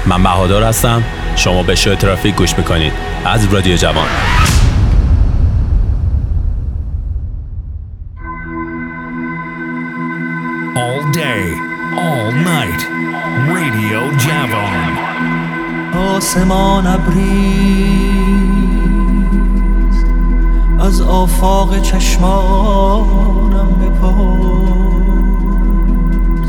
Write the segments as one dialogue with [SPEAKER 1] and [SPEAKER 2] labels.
[SPEAKER 1] من بهادر هستم. شما به شو ترافیک گوش میکنید از رادیو جوان.
[SPEAKER 2] All day, all night, Radio Javan.
[SPEAKER 3] آسمان ابریست از آفاق چشمانم بپرس،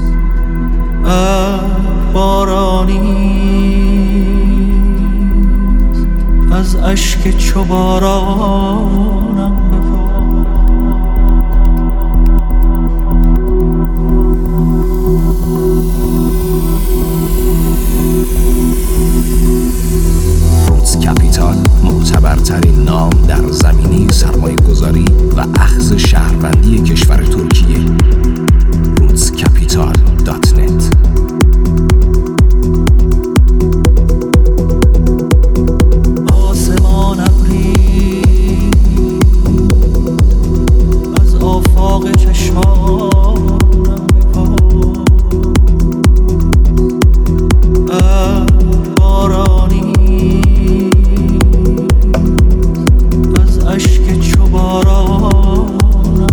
[SPEAKER 3] بارانیست از اشک چو بارانم
[SPEAKER 4] کپیتال، معتبرترین نام در زمینه سرمایه گذاری و اخذ شهروندی کشور ترکیه. rootscapital.net.
[SPEAKER 3] آسمان ابری از آفاق چشمانم بپرس، بارانی اشک چو بارانم،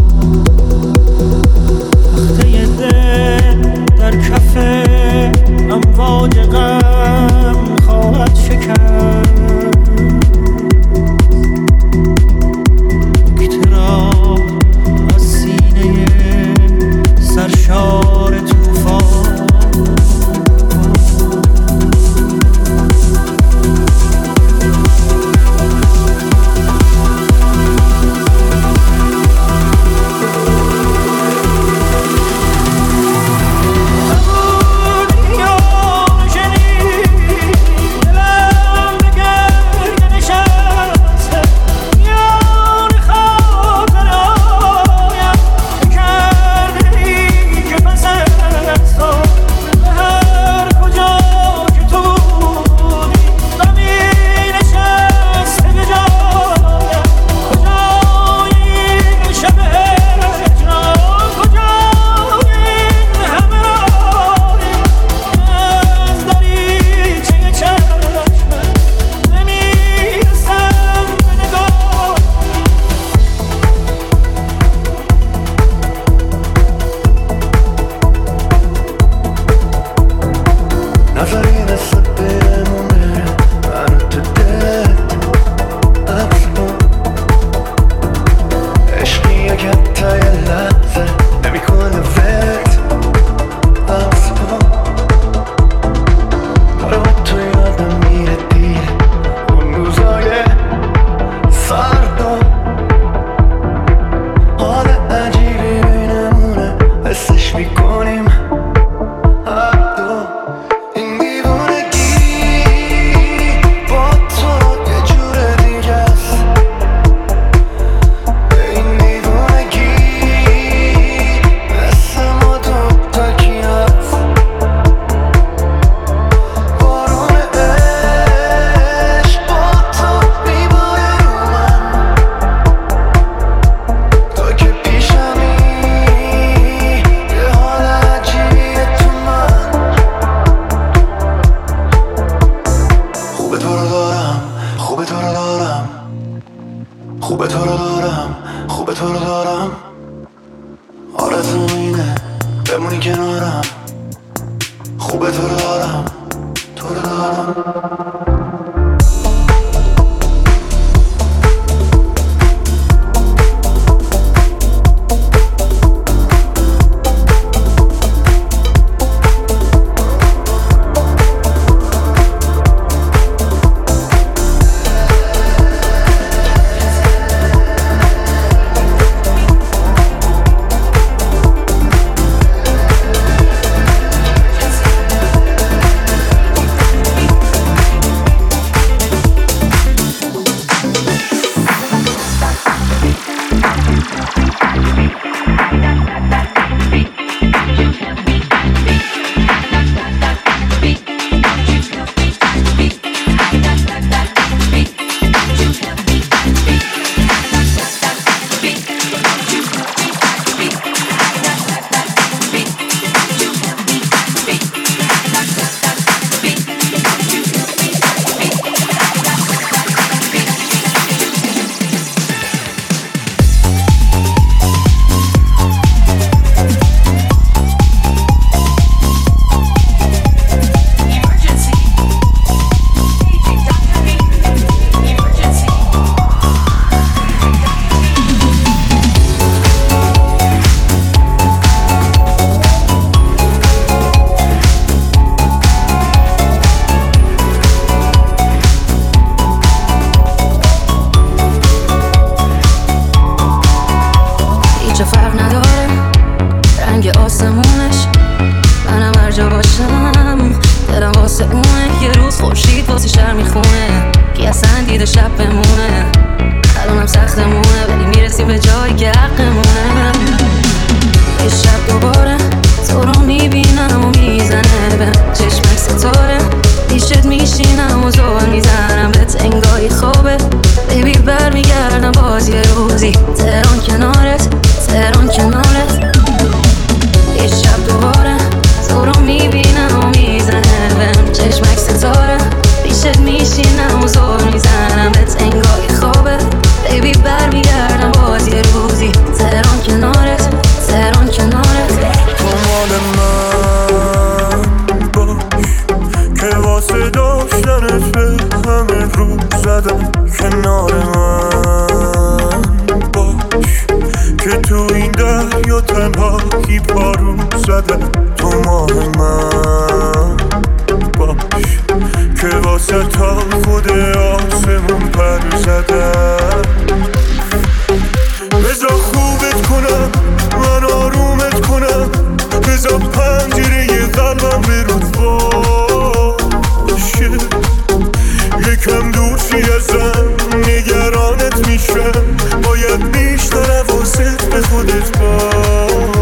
[SPEAKER 3] تخته دل در کف امواج غم خواهد شکست، نکته را از سینه سرشار طوفان.
[SPEAKER 5] آسمونش منم هر جا باشم دلم واسه اونه. یه روز خورشید واسه شهر میخونه کی اصلا دیده شب بمونه. الانم سختمونه ولی میرسیم به جایی که حقمونه. یه شب دوباره تو رو میبینم و میزنه به چشمک ستاره. پیشت میشینم و زور میزنم به تنگای خوابه. بیبی برمیگردم باز یه روزی تهران کنارت تهران کنارت. یه شب دوباره تو رو میبینم و میزنه به چشمک ستاره. پیشت میشینم و زور میزنم به تنگای خوابه. بیبی برمیگردم باز یه روزی تهران کنارت تهران کنارت.
[SPEAKER 3] تو مال من باش که واسه داشتنت به همه رو زدم. کنار من باش که تو این دریا تنهایی پارو زدم. تو مال من باش که واسه تا خود آسمون پر زدم. بذار خوبت کنم من آرومت کنم. بذار پنجره قلبم به رود باشه. یکم دور شی ازم نگرانت میشم. باید بیشتر حواست به خودت باشه.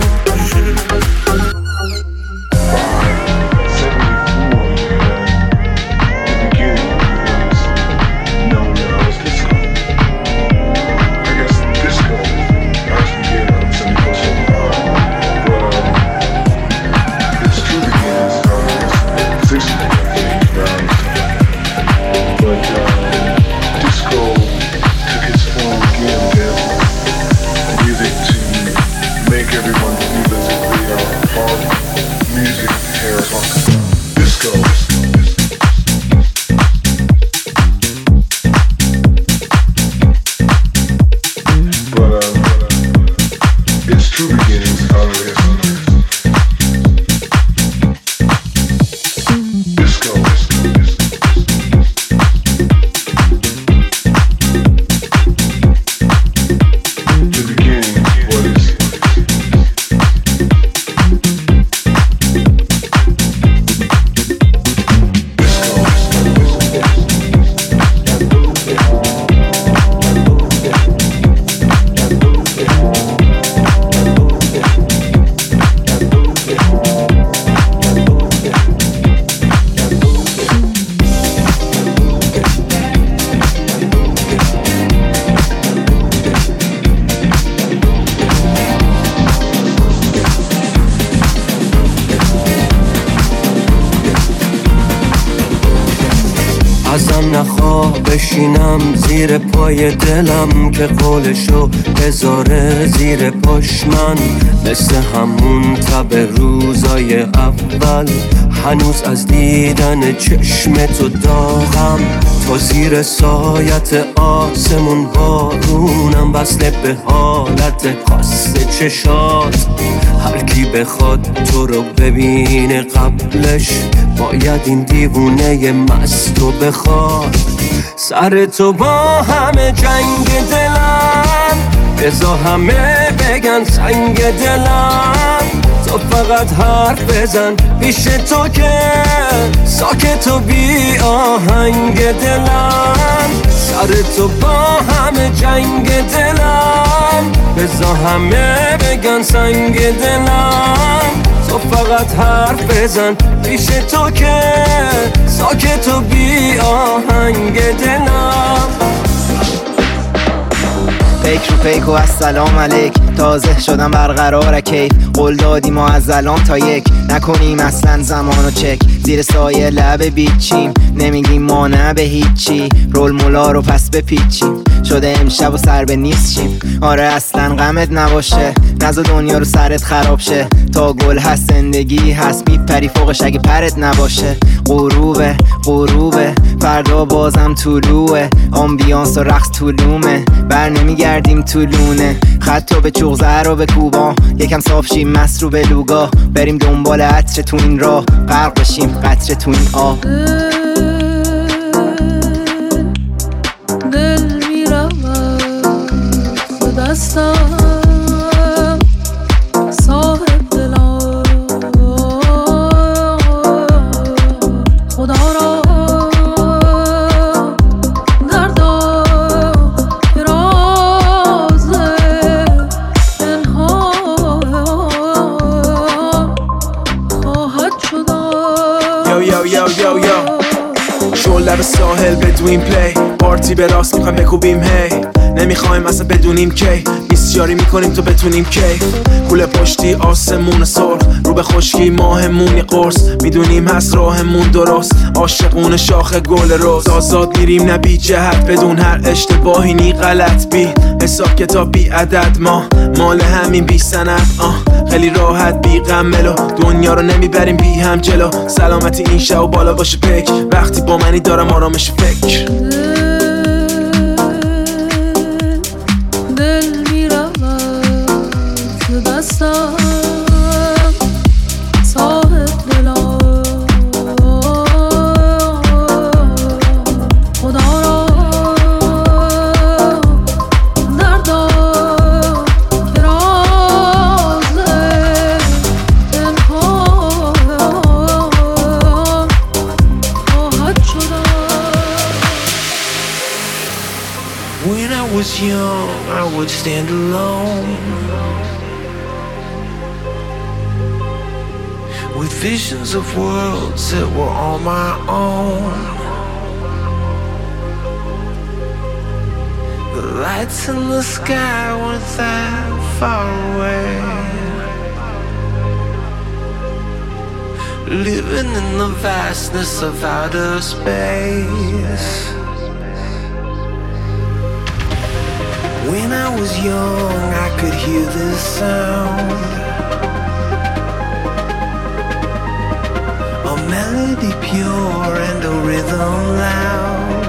[SPEAKER 3] ازم نخواه بشینم زیر پای دلم که قولشو بذاره زیر پاش. من مثل همون تب روزای اول هنوز از دیدن چشم تو داغم. تو زیر سایت آسمون بارونم وصله به حالت خاص چشات. هر کی بخواد تو رو ببینه قبلش باید این دیوونه مست رو بخواد. سر تو با همه جنگ دلم بذار همه بگن سنگ دلم. تو فقط حرف بزن پیش تو که ساکت و بی آهنگ دلم. سر تو با همه جنگ دلم بذار همه بگن سنگ دلم. تو فقط حرف بزن پیش تو که ساکت و بی آهنگ دلم.
[SPEAKER 6] فکر و پیک و السلام علیک. تازه شدم برقرار کیف. قول دادی ما از الان تا یک نکنیم اصلا زمانو چک. زیر سایه لب بیچیم نمیگیم ما نه به هیچی. رول مولا رو پس بپیچیم شده امشب و سر به نیست شیم. آره اصلا غمت نباشه نزا دنیا رو سرت خراب شه. تا گل هست زندگی هست میپری فوقش اگه پرت نباشه. غروبه غروبه فردا بازم طلوعه. آمبیانس و رقص طولومه بر نمیگردیم طولونه. خطا به چغزه رو به کوبا یکم صاف شیم مست رو به لوگا. بریم دنبال عطر تو این راه غرق بشیم قطره تو این آه.
[SPEAKER 5] دل میرود به دستم صاحب دلم
[SPEAKER 7] یو یو شو لب ساحل بدویم پلی پارتی به راست میخوایم بکوبیم هی نمیخوایم اصلا بدونیم کی بیسیاری میکنیم تو بتونیم کی کوله پشتی آسمون سرخ رو به خشکی ماهمونی قرص میدونیم هست راهمون درست عاشقون شاخ گل روز آزاد میریم نه بی جهت بدون هر اشتباهی نی غلط بی حساب کتاب بی عدد ما مال همین بی سند خیلی راحت بی غم ملو دنیا رو نمیبریم بی هم جلو سلامتی این شب و بالا باشه پک وقتی با منی دارم آرامش فکر
[SPEAKER 5] دل میرود تو دستم صاحب دلم خدا را دردم که راز دلها خواهد شدم.
[SPEAKER 8] When I was young, I would stand alone with visions of worlds that were on my own. The lights in the sky weren't that far away. Living in the vastness of outer space. When I was young, I could hear this sound, a melody pure and a rhythm loud.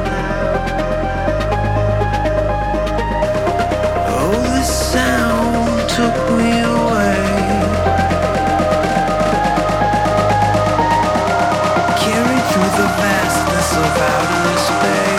[SPEAKER 8] Oh, this sound took me away, carried through the vastness of outer space.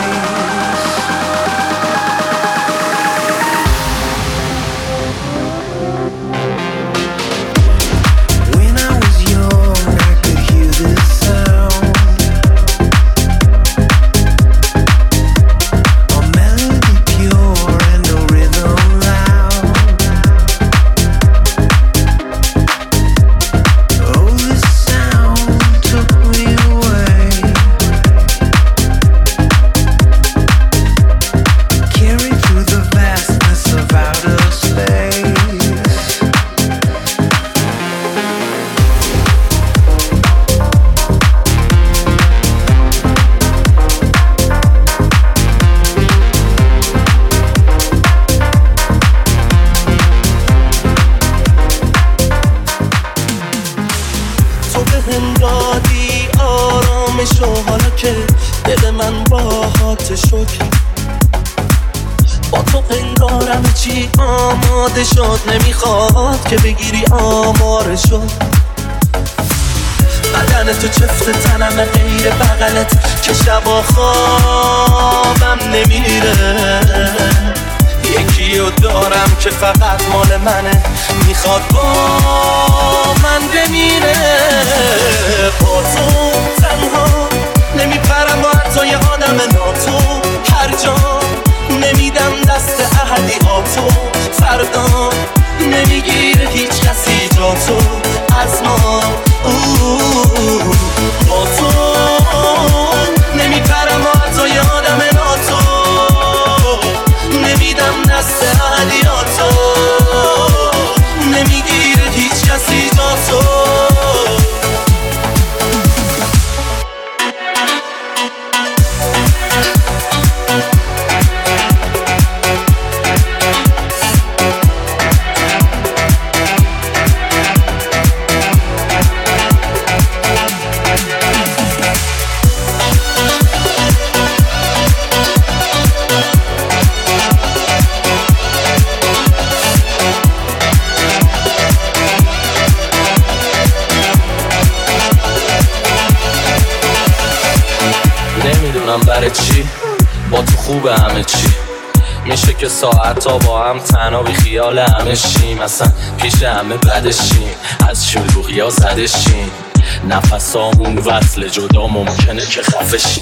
[SPEAKER 9] شد نمیخواد که بگیری آمار شد بدن تو چفت تنم غیر بغلت که شبا خوابم نمیره یکیو دارم که فقط مال منه میخواد با من بمیره با تو تنها نمیپرم با حتی یه آدم ناتو هر جا نمیدم دست احدیاتو فردا نمیگیره هیچ کسی جا تو از ما با تو نمیپرم با حتی یه آدم ناتو نمیدم دست احدیاتو نمیگیره هیچ کسی جا تو برای چی با تو خوبه همه چی میشه که ساعتا با هم تنها بی خیال همه شیم اصلا پیش همه بدشیم از شلوغی ها زدشیم نفسامون وصل جدا ممکنه که خفه شیم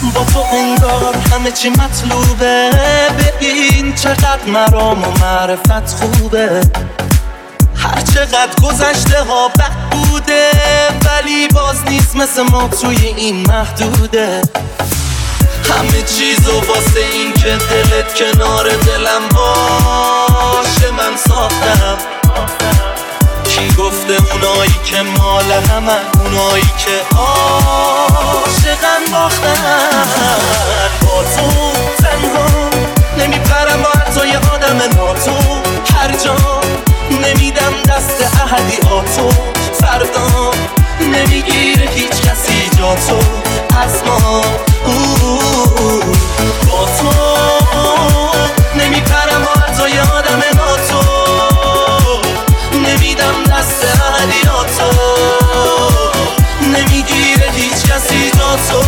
[SPEAKER 9] با تو انگار همه چی مطلوبه. ببین چقدر مرام و معرفت خوبه. هر چقدر گذشته ها بد بوده، ولی باز نیست مثل ما توی این محدوده. همه چیزو واسه این که دلت کنار دلم باشه من ساختم. کی گفته اونایی که مال همن، اونایی که عاشقن باختن. با تو تنها نمیپرم با حتی آدم ناتو. هر جا نمیدم دست احدیاتو. فردا نمیگیره هیچ کسی جاتو از ما. با تو نمیپرم با حتی آدم ناتو. نمیدم دست احدیاتو. نمیگیره هیچ کسی جاتو.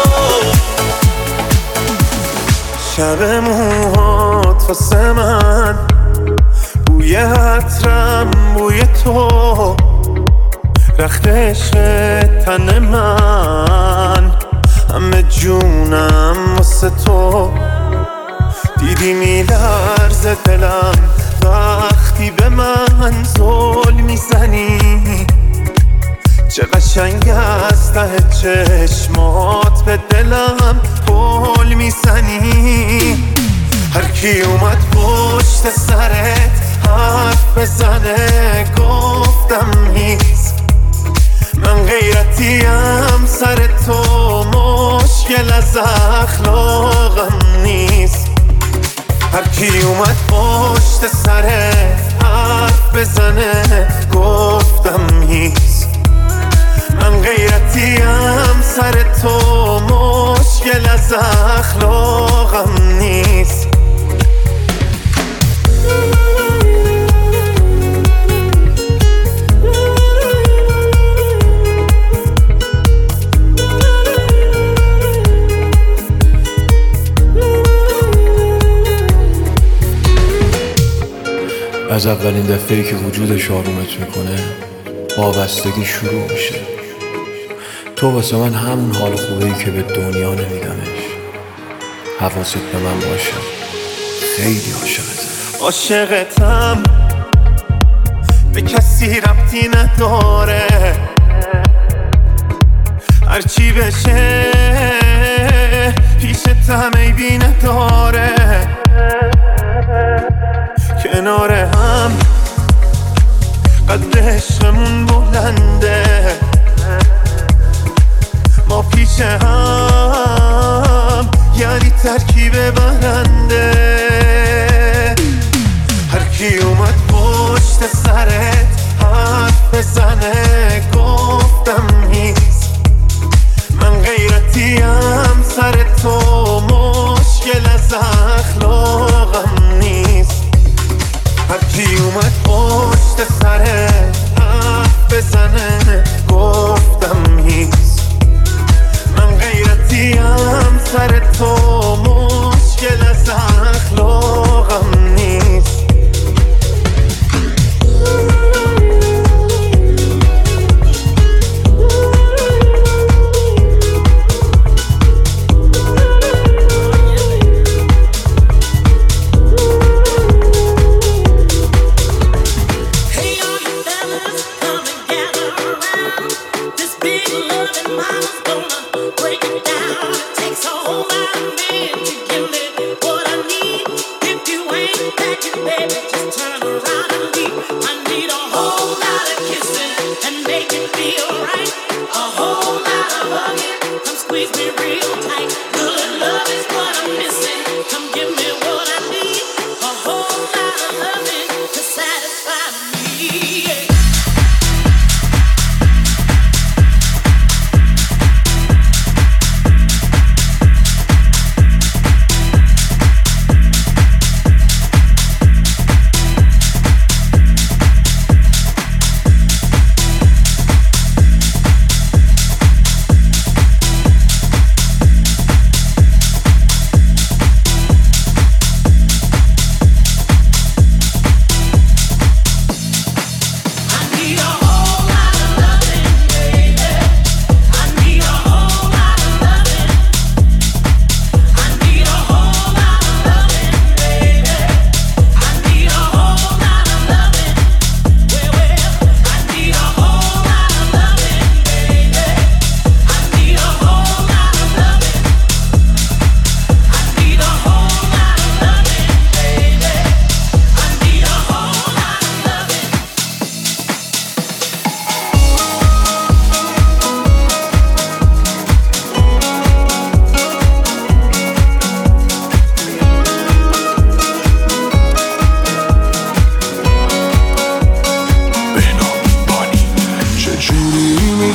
[SPEAKER 3] شب موهات واسه من بوی عطرم، بوی تو رخت عشق تن من. همه جونم واسه تو. دیدی میلرزه دلم وقتی به من زل میزنی. چه قشنگ از ته چشمات به دلم پل میزنی. هر کی اومد پشت سرت حرف بزنه گفتم نیست. من غیرتیم سر تو، مشکل از اخلاقم نیست. هر کی اومد پشت سرت حرف بزنه گفتم نیست. من غیرتیم سر تو، مشکل از اخلاقم نیست.
[SPEAKER 10] از اولین دفعه‌ای که وجودش آرومت میکنه وابستگی شروع میشه. تو واسه من همون حال خوبه‌ای که به دنیا نمیدمش. حواست به من باشه، خیلی عاشقتم.
[SPEAKER 3] عاشقتم به کسی ربطی نداره. هرچی بشه پیشت همه بی نداره. کنار هم قدر عشقمون بلنده. ما پیش هم یعنی ترکیب برنده. هر کی اومد پشت سرت حرف بزنه گفتم نیست. من غیرتیم سر تو، مشکل از اخلاقم نیست. هر کی اومد پشت سرت حرف بزنه گفتم نیست. من غیرتیم سر تو، مشکل از اخلاقم نیست.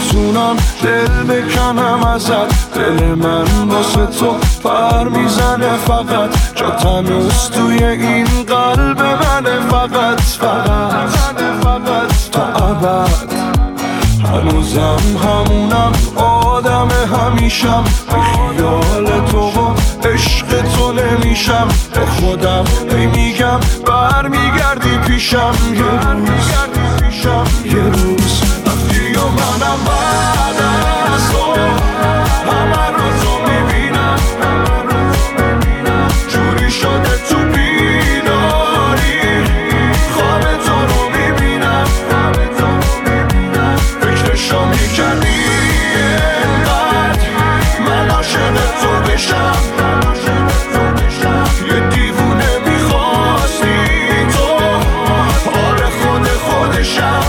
[SPEAKER 3] نمیتونم دل بکنم ازت، دل من واسه تو پر میزنه فقط، جات هنوز توی این قلب منه فقط تا ابد. هنوزم همونم آدم همیشم، بی خیال تو و عشق تو نمیشم، به خودم میگم برمیگردی پیشم یه روز رفتی و منم بعد از تو همه رو تو میبینم، جوری شده تو بیداری خواب تو رو میبینم، فکرشو میکردی اینقدر من عاشق تو بشم، یه دیوونه میخواستی تو، آره خودشم.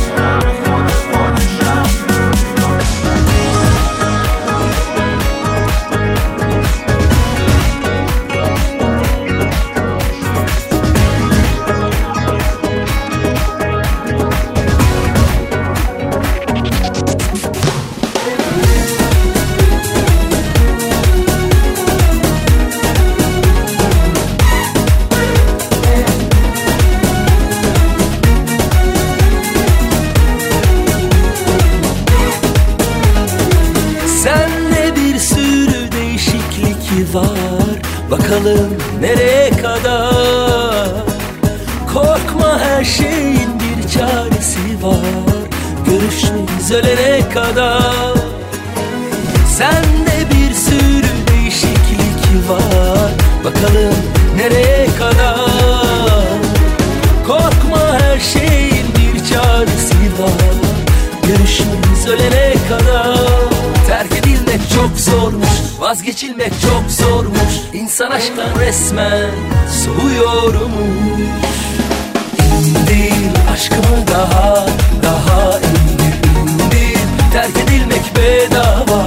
[SPEAKER 11] Bakalım nereye kadar, korkma her şeyin bir çaresi var, görüşmeyiz ölene kadar. Sende bir sürü değişiklik var, bakalım nereye kadar, korkma her şeyin bir çaresi var, görüşmeyiz ölene kadar. Terk edilmek çok zormuş, vazgeçilmek çok zormuş, İnsan aşktan resmen soğuyormuş. İndir aşkımı daha indir, terk edilmek bedava.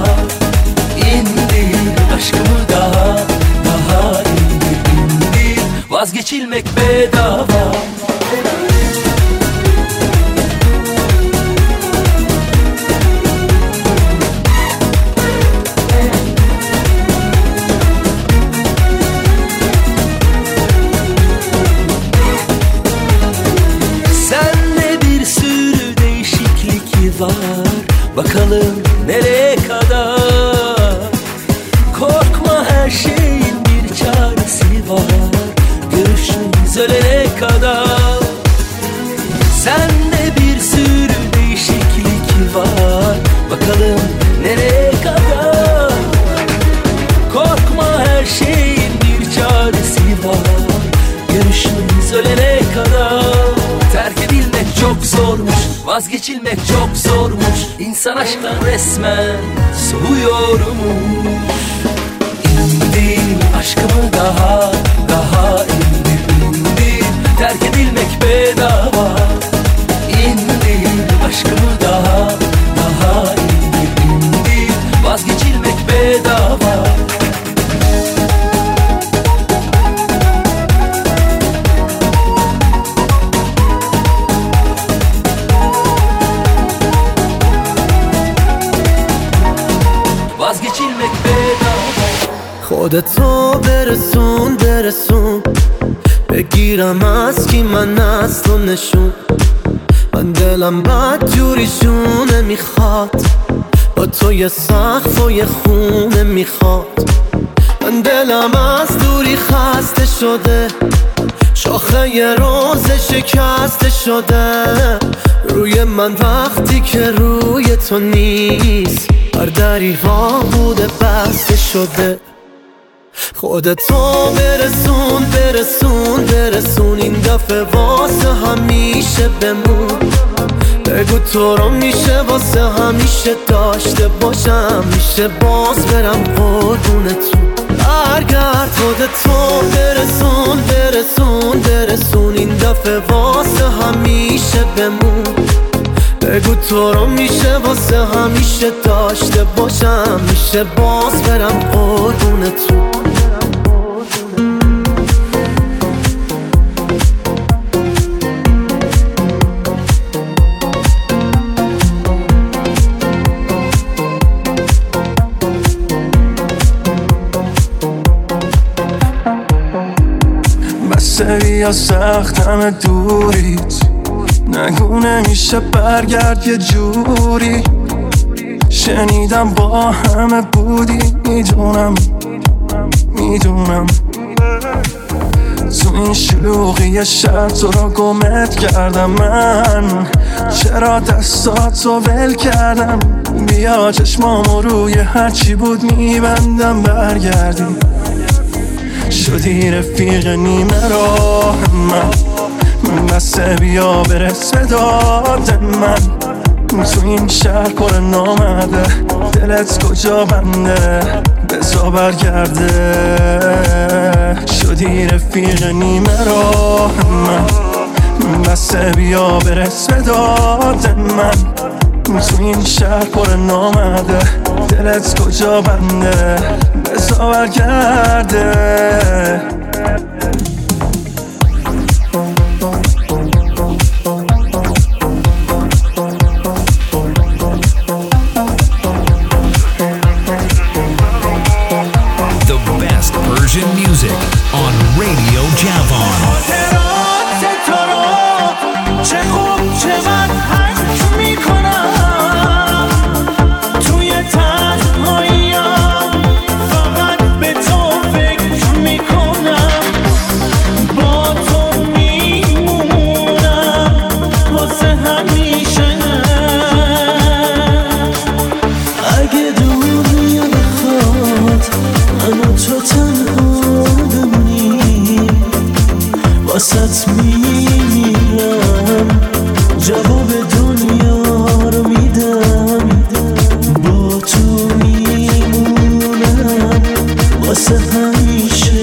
[SPEAKER 11] İndir aşkımı daha indir, vazgeçilmek bedava. Bakalım nereye kadar, korkma her şeyin bir çaresi var, görüşmeyiz ölene kadar. Sende bir sürü değişiklik var, bakalım nereye kadar, korkma her şeyin bir çaresi var, görüşmeyiz ölene kadar. Terk edilmek çok zormuş, vazgeçilmek çok zormuş, İnsan aşktan resmen soğuyormuş. İndir aşkımı daha indir, terk edilmek bedava. İndir aşkımı daha indir, vazgeçilmek bedava.
[SPEAKER 12] خودتو برسون بگیرم از کی من از تو نشون، من دلم بد جوری شونه میخواد، با تو یه سقف و یه خونه میخواد. من دلم از دوری خسته شده، شاخه یه روز شکسته شده، روی من وقتی که روی تو نیست، هر دری ها بوده بسته شده. خودتو برسون این دفعه واسه همیشه بمون، بگو تو رو میشه واسه همیشه داشته باشم، میشه باز برم قربونتون. برگرد خودتو برسون این دفعه واسه همیشه بمون، بگو تو رو میشه واسه همیشه داشته باشم، میشه باز برم قربونتون.
[SPEAKER 3] یا سختم دوریت، نگو نمیشه برگرد یه جوری. شنیدم با همه بودی، میدونم تو این شلوغی شب تو رو گمت کردم من. چرا دستاتو ول کردم؟ بیا چشمامو روی هرچی بود میبندم برگردی. شدی رفیق نیمه راه من، بسه بیا برس به داد من. تو این شهر پر نامده، دلت کجا بنده بزا برگرده. شدی رفیق نیمه راه من، بسه بیا برس به داد من. تو این شهر پر نامده، دلت کجا بنده بزا برگرده.
[SPEAKER 2] Persian music on Radio Javon.
[SPEAKER 3] چه خوب چقدر حس میکنم توی تنهاییم، فقط به تو فکر میکنم. با تو میمونم واسه همیشه. اگه دنیا بخواد منو تو تنها بمونی، واسط میمیرم، جواب دنیا رو میدم. با تو میمونم واسه همیشه.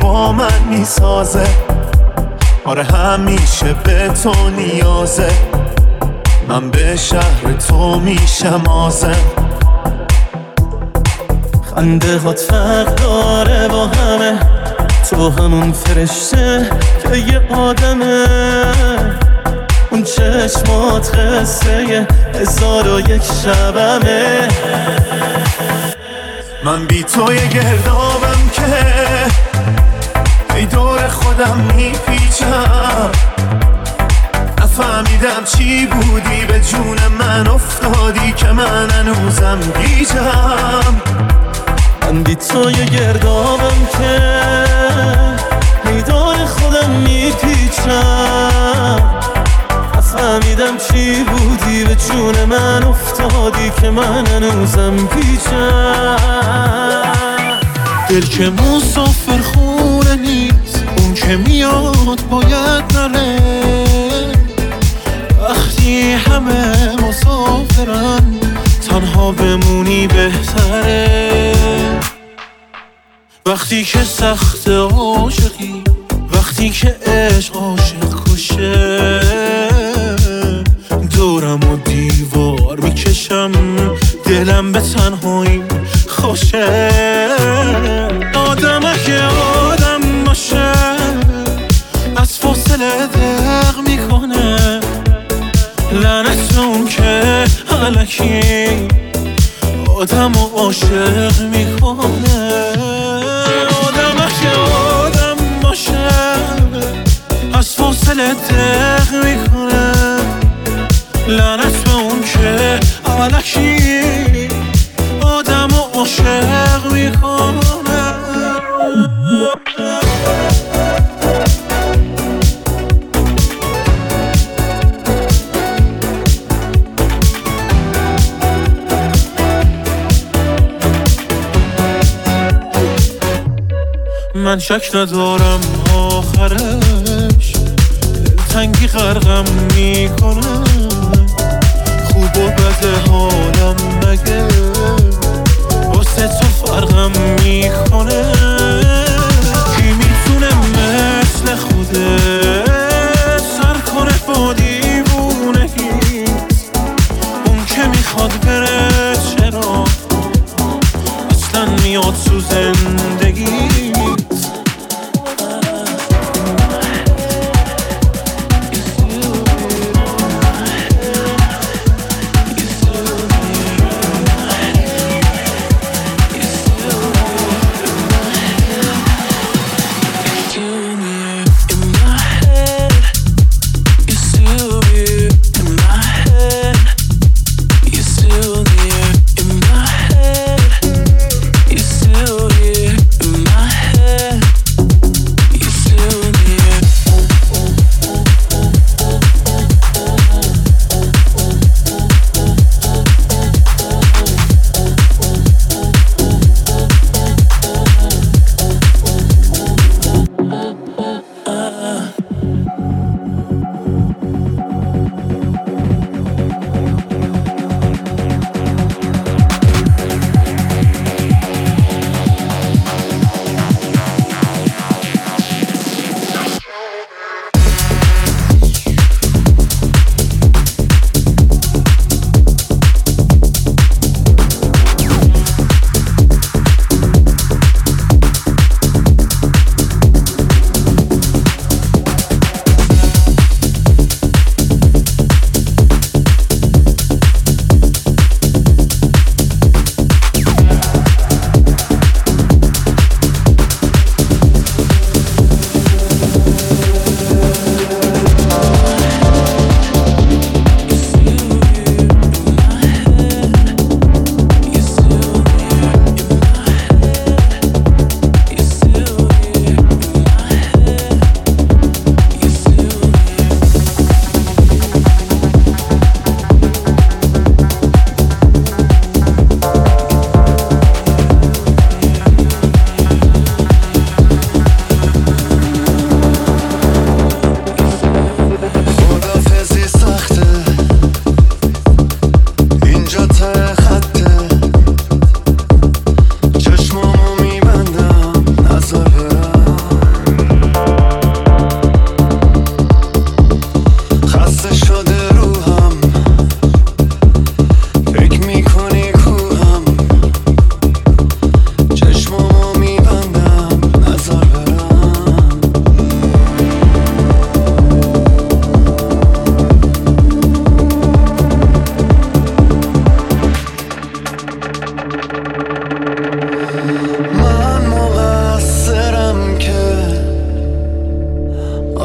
[SPEAKER 3] با من میسازه. آره همیشه به تو نیازه، من به شهر تو میشم آزم. خنده هات فرق داره با همه، تو همون فرشته که یه آدمه. اون چشمات قصه 1001 شبمه. من بی تو یه گردابم که ای دور خودم میپیچم. نفهمیدم چی بودی به جون من افتادی که من هنوزم گیجم. من بی تو یه گردابم که ای دور خودم میپیچم. نفهمیدم چی بودی به جون من افتادی که من هنوزم پیچم. دل که مسافر خونه نیست، اون که میاد باید نره. وقتی همه مسافرن تنها بمونی بهتره. وقتی که سخت عاشقی، وقتی که عشق عاشق کشه. دورم و دیوار میکشم، دلم به تنهایی خوشه. آدمه که آدم باشه از فاصله دق میکنه. لعنت اون که الکی آدم و عاشق میکنه. آدمه که آدم باشه از فاصله دق میکنه. لعنت به اون که الکی آدم و عاشق میکنه. من شک ندارم آخرش دلتنگی غرقم میکنه. خوب و بد حالم مگه واسه تو فرقم میکنه. کی میتونه مثل خودت سر کنه با دیوونگیت؟ اون که میخواد بره چرا اصلا میاد تو زندگیت؟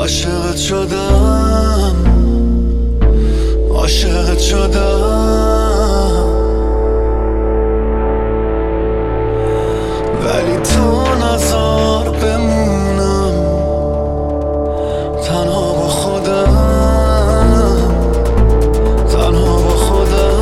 [SPEAKER 3] عاشقت شدم عاشقت شدم ولی تو نذار بمونم تنها با خودم تنها با خودم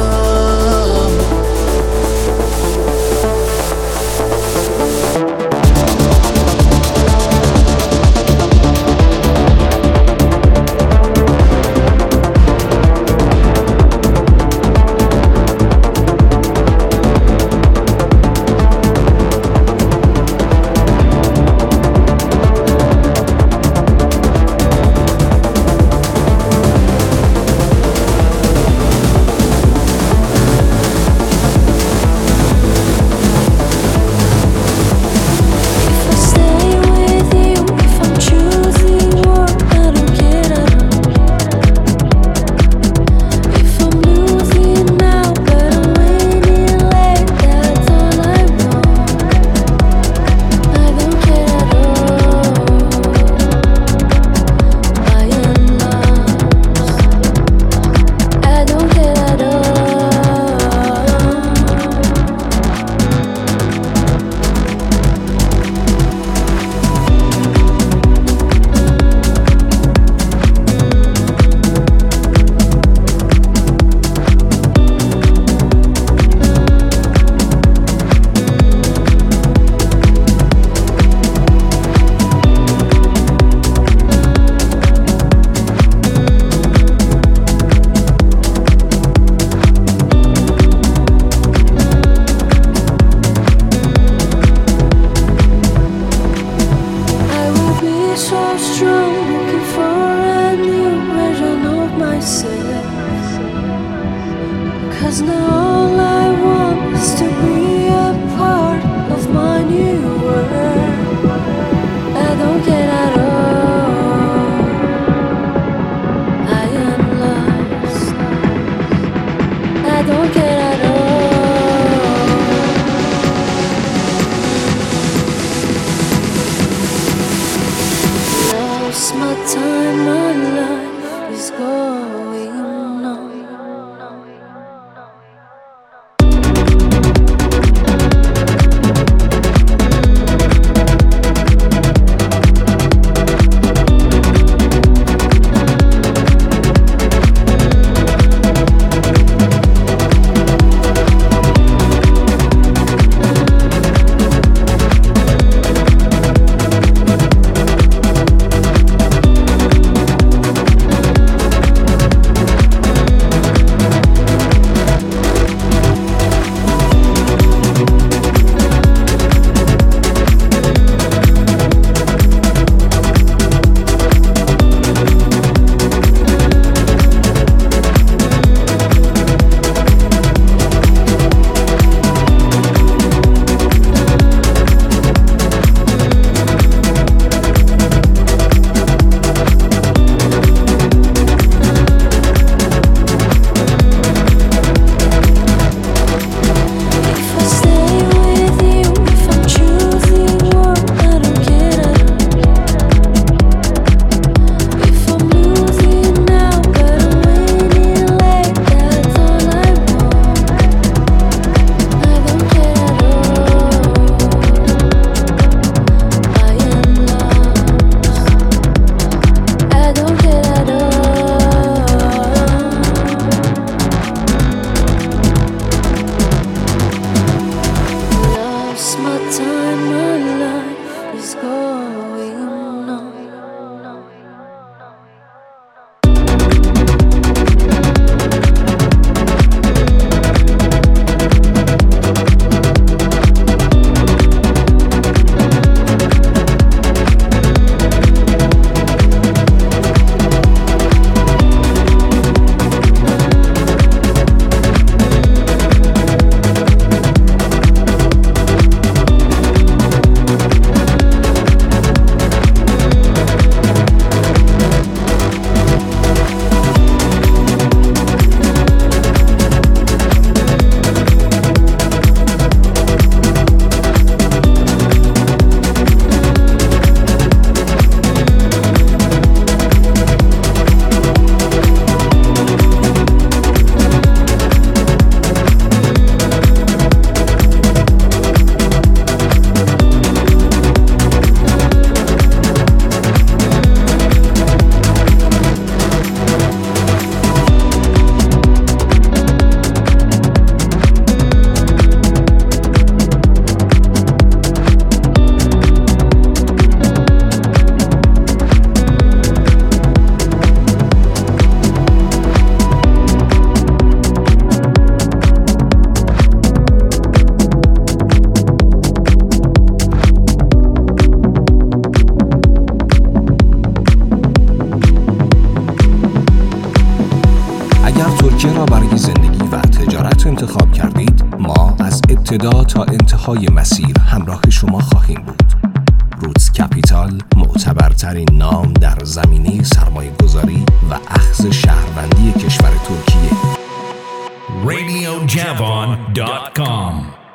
[SPEAKER 4] سکه را برای زندگی و تجارت انتخاب کردید، ما از ابتدا تا انتهای مسیر همراه شما خواهیم بود. روتس کپیتال، معتبرترین نام در زمینه سرمایه گذاری و اخذ شهروندی کشور ترکیه.
[SPEAKER 2] RadioJavon.com